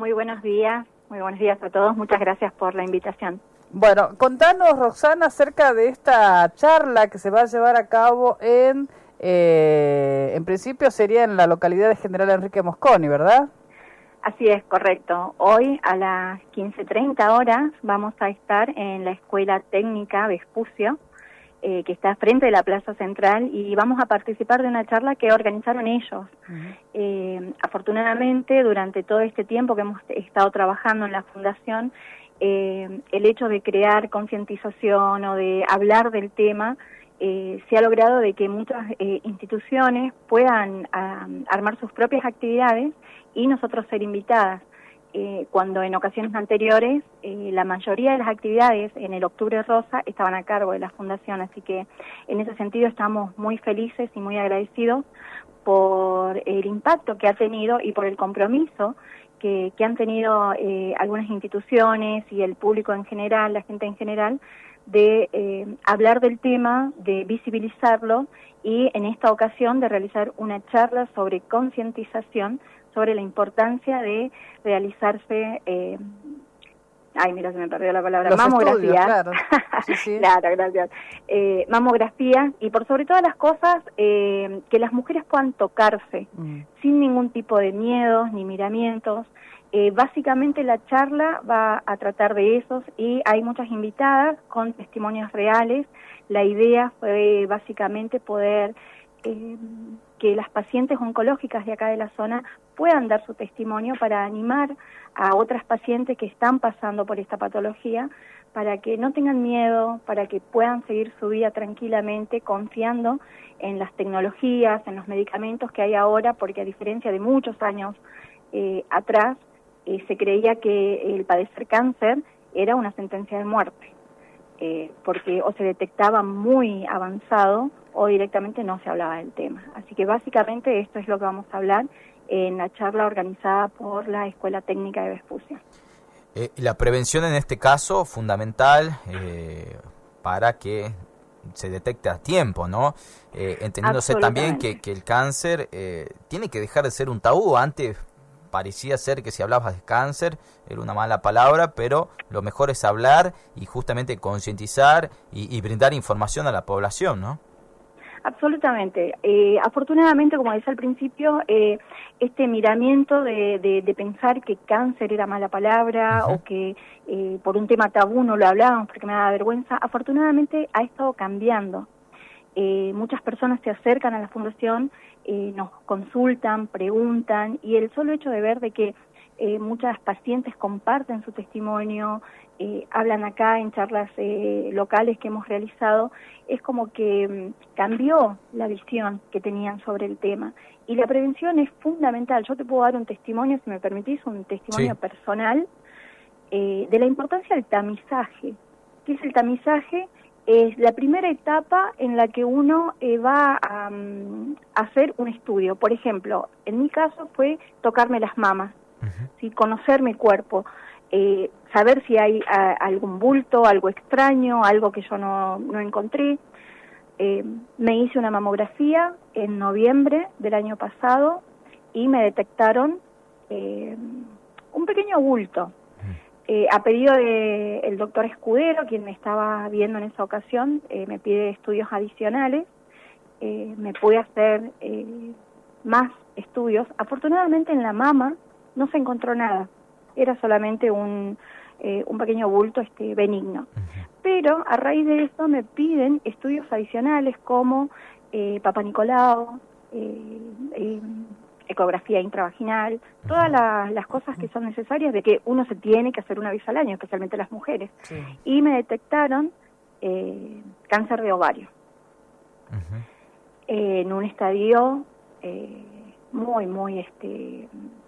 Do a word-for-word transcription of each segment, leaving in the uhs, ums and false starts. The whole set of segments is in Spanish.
Muy buenos días, muy buenos días a todos. Muchas gracias por la invitación. Bueno, contanos, Roxana, acerca de esta charla que se va a llevar a cabo en, eh, en principio sería en la localidad de General Enrique Mosconi, ¿verdad? Así es, correcto. Hoy a las quince treinta horas vamos a estar en la Escuela Técnica Vespucio, eh, que está frente de la Plaza Central, y vamos a participar de una charla que organizaron ellos. Uh-huh. Eh, afortunadamente, durante todo este tiempo que hemos estado trabajando en la Fundación, eh, el hecho de crear concientización o de hablar del tema, eh, se ha logrado de que muchas eh, instituciones puedan um, armar sus propias actividades y nosotros ser invitadas. Eh, cuando en ocasiones anteriores eh, la mayoría de las actividades en el Octubre Rosa estaban a cargo de la Fundación, así que en ese sentido estamos muy felices y muy agradecidos por el impacto que ha tenido y por el compromiso que, que han tenido eh, algunas instituciones y el público en general, la gente en general, de eh, hablar del tema, de visibilizarlo y en esta ocasión de realizar una charla sobre concientización sobre la importancia de realizarse, eh, ay, mira, se me perdió la palabra, Los mamografía. Estudios, claro. Sí, sí. Claro, gracias. Eh, mamografía y por sobre todas las cosas, eh, que las mujeres puedan tocarse mm. sin ningún tipo de miedos ni miramientos. Eh, básicamente la charla va a tratar de esos y hay muchas invitadas con testimonios reales. La idea fue básicamente poder eh, que las pacientes oncológicas de acá de la zona puedan dar su testimonio para animar a otras pacientes que están pasando por esta patología, para que no tengan miedo, para que puedan seguir su vida tranquilamente, confiando en las tecnologías, en los medicamentos que hay ahora, porque a diferencia de muchos años eh, atrás, eh, se creía que el padecer cáncer era una sentencia de muerte, eh, porque o se detectaba muy avanzado o directamente no se hablaba del tema. Así que básicamente esto es lo que vamos a hablar en la charla organizada por la Escuela Técnica de Vespucio. Eh, la prevención en este caso, fundamental eh, para que se detecte a tiempo, ¿no? Eh, entendiéndose también que, que el cáncer eh, tiene que dejar de ser un tabú. Antes parecía ser que si hablabas de cáncer era una mala palabra, pero lo mejor es hablar y justamente concientizar y, y brindar información a la población, ¿no? Absolutamente. Eh, afortunadamente, como decía al principio, eh, este miramiento de, de, de pensar que cáncer era mala palabra uh-huh. o que eh, por un tema tabú no lo hablábamos porque me daba vergüenza, afortunadamente ha estado cambiando. Eh, muchas personas se acercan a la Fundación, eh, nos consultan, preguntan, y el solo hecho de ver de que eh, muchas pacientes comparten su testimonio, eh, hablan acá en charlas eh, locales que hemos realizado, es como que um, cambió la visión que tenían sobre el tema. Y la prevención es fundamental. Yo te puedo dar un testimonio, si me permitís, un testimonio sí. personal, eh, de la importancia del tamizaje. ¿Qué es el tamizaje? Es la primera etapa en la que uno eh, va a um, hacer un estudio. Por ejemplo, en mi caso fue tocarme las mamas, uh-huh. ¿sí? Conocer mi cuerpo, eh, saber si hay a, algún bulto, algo extraño, algo que yo no, no encontré. Eh, me hice una mamografía en noviembre del año pasado y me detectaron eh, un pequeño bulto. Eh, a pedido del doctor Escudero, quien me estaba viendo en esa ocasión, eh, me pide estudios adicionales, eh, me pude hacer eh, más estudios. Afortunadamente en la mama no se encontró nada, era solamente un, eh, un pequeño bulto este, benigno. Pero a raíz de eso me piden estudios adicionales como eh, Papa Nicolau, eh, eh, ecografía intravaginal, todas la, las cosas que son necesarias de que uno se tiene que hacer una vez al año, especialmente las mujeres. Sí. Y me detectaron eh, cáncer de ovario, uh-huh. eh, en un estadio eh, muy, muy este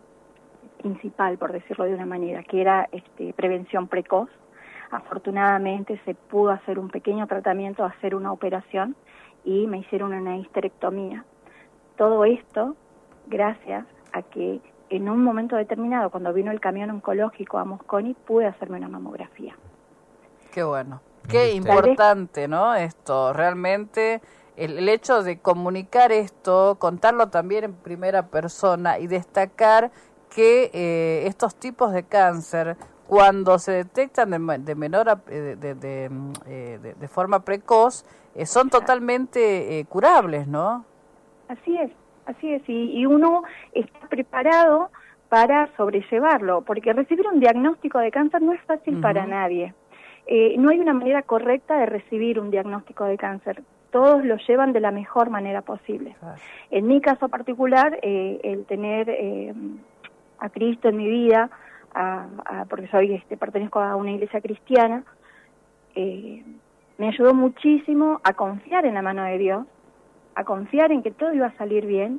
principal, por decirlo de una manera, que era este prevención precoz. Afortunadamente se pudo hacer un pequeño tratamiento, hacer una operación y me hicieron una histerectomía. Todo esto gracias a que en un momento determinado, cuando vino el camión oncológico a Mosconi, pude hacerme una mamografía. Qué bueno, qué importante, ¿no? Esto, realmente, el, el hecho de comunicar esto, contarlo también en primera persona y destacar que eh, estos tipos de cáncer, cuando se detectan de, de menor a, de, de, de, de, de forma precoz, eh, son totalmente eh, curables, ¿no? Así es, así es, y, y uno está preparado para sobrellevarlo, porque recibir un diagnóstico de cáncer no es fácil uh-huh. para nadie. Eh, no hay una manera correcta de recibir un diagnóstico de cáncer. Todos lo llevan de la mejor manera posible. Claro. En mi caso particular, eh, el tener eh, a Cristo en mi vida, a, a, porque soy este, pertenezco a una iglesia cristiana, eh, me ayudó muchísimo a confiar en la mano de Dios, a confiar en que todo iba a salir bien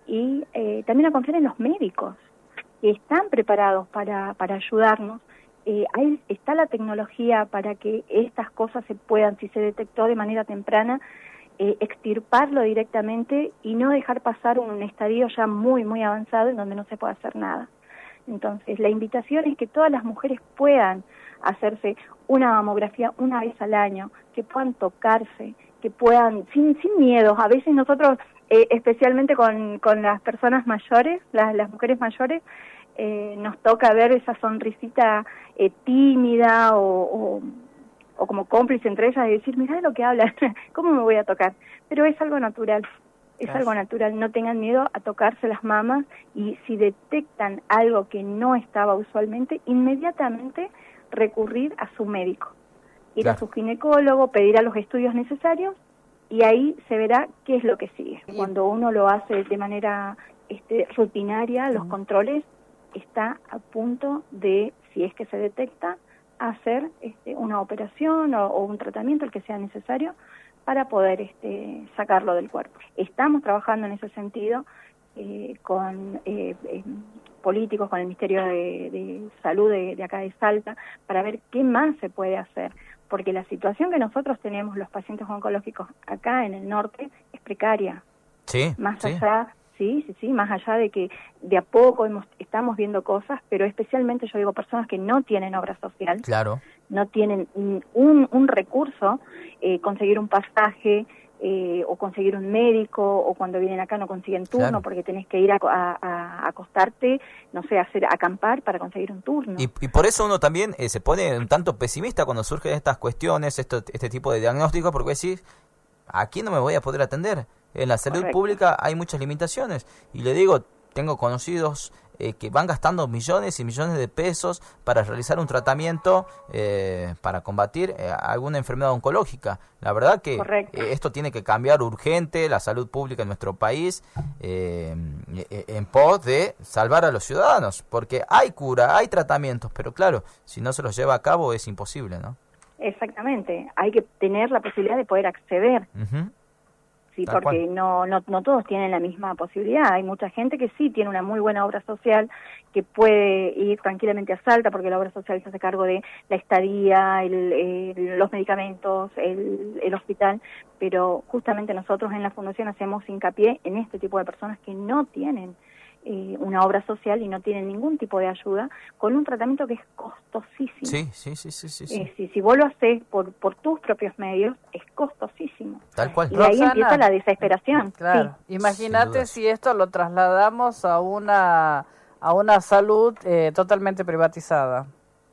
y eh, también a confiar en los médicos que están preparados para, para ayudarnos. Eh, ahí está la tecnología para que estas cosas se puedan, si se detectó de manera temprana, eh, extirparlo directamente y no dejar pasar un estadio ya muy, muy avanzado en donde no se puede hacer nada. Entonces, la invitación es que todas las mujeres puedan hacerse una mamografía una vez al año, que puedan tocarse, que puedan, sin, sin miedos. A veces nosotros, eh, especialmente con, con las personas mayores, las, las mujeres mayores, eh, nos toca ver esa sonrisita eh, tímida o, o, o como cómplice entre ellas y decir, mirá de lo que hablan, ¿cómo me voy a tocar? Pero es algo natural, es Gracias. algo natural, no tengan miedo a tocarse las mamas y si detectan algo que no estaba usualmente, inmediatamente recurrir a su médico, ir claro. a su ginecólogo, pedir a los estudios necesarios y ahí se verá qué es lo que sigue. Bien. Cuando uno lo hace de manera este, rutinaria, los uh-huh. controles, está a punto de, si es que se detecta, hacer este, una operación o, o un tratamiento, el que sea necesario, para poder este, sacarlo del cuerpo. Estamos trabajando en ese sentido eh, con eh, eh, políticos, con el Ministerio de, de Salud de, de acá de Salta, para ver qué más se puede hacer, porque la situación que nosotros tenemos, los pacientes oncológicos acá en el norte, es precaria. Sí, más sí. allá Sí, sí, sí, más allá de que de a poco hemos, estamos viendo cosas, pero especialmente yo digo personas que no tienen obra social, claro. no tienen un, un recurso, eh, conseguir un pasaje eh, o conseguir un médico, o cuando vienen acá no consiguen turno claro. porque tenés que ir a, a, a acostarte, no sé, a hacer acampar para conseguir un turno. Y, y por eso uno también eh, se pone un tanto pesimista cuando surgen estas cuestiones, esto, este tipo de diagnósticos, porque decís, aquí no me voy a poder atender. En la salud Correcto. pública hay muchas limitaciones y le digo, tengo conocidos eh, que van gastando millones y millones de pesos para realizar un tratamiento eh, para combatir eh, alguna enfermedad oncológica. La verdad que eh, esto tiene que cambiar urgente, la salud pública en nuestro país, eh, en pos de salvar a los ciudadanos, porque hay cura, hay tratamientos, pero claro, si no se los lleva a cabo es imposible, ¿no? Exactamente, hay que tener la posibilidad de poder acceder. Uh-huh. Sí, Tal porque no, no no todos tienen la misma posibilidad. Hay mucha gente que sí tiene una muy buena obra social, que puede ir tranquilamente a Salta, porque la obra social se hace cargo de la estadía, el, el, los medicamentos, el, el hospital, pero justamente nosotros en la Fundación hacemos hincapié en este tipo de personas que no tienen eh, una obra social y no tienen ningún tipo de ayuda, con un tratamiento que es costosísimo. Sí, sí, sí, sí, sí. sí. Eh, si, si vos lo haces por, por tus propios medios, es costosísimo. Tal cual. Y Roxana, ahí empieza la desesperación. Claro. Sí. Imagínate si esto lo trasladamos a una a una salud eh, totalmente privatizada.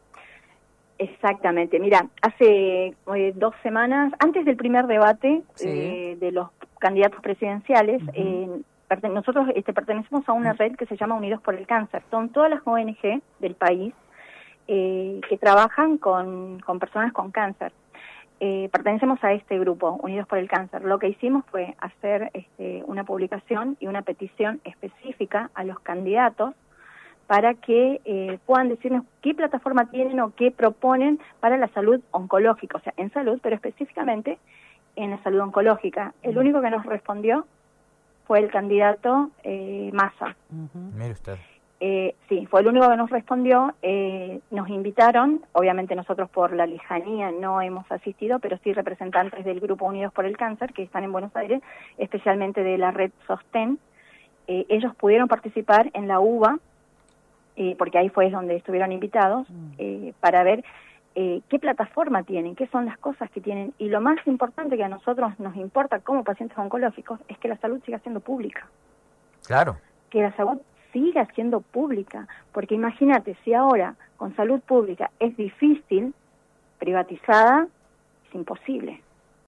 Exactamente. Mira, hace eh, dos semanas, antes del primer debate sí. eh, de los candidatos presidenciales, uh-huh. eh, perte- nosotros este, pertenecemos a una red que se llama Unidos por el Cáncer. Son todas las O N G del país eh, que trabajan con, con personas con cáncer. Eh, pertenecemos a este grupo, Unidos por el Cáncer. Lo que hicimos fue hacer este, una publicación y una petición específica a los candidatos para que eh, puedan decirnos qué plataforma tienen o qué proponen para la salud oncológica, o sea, en salud, pero específicamente en la salud oncológica. El único que nos respondió fue el candidato eh, Massa. Uh-huh. Mire usted. Eh, sí, fue el único que nos respondió. Eh, nos invitaron, obviamente nosotros por la lejanía no hemos asistido, pero sí representantes del Grupo Unidos por el Cáncer, que están en Buenos Aires, especialmente de la red Sostén. Eh, ellos pudieron participar en la U B A, eh, porque ahí fue donde estuvieron invitados, eh, para ver eh, qué plataforma tienen, qué son las cosas que tienen. Y lo más importante que a nosotros nos importa como pacientes oncológicos es que la salud siga siendo pública. Claro. Que la salud siga siendo pública, porque imagínate, si ahora con salud pública es difícil, privatizada es imposible.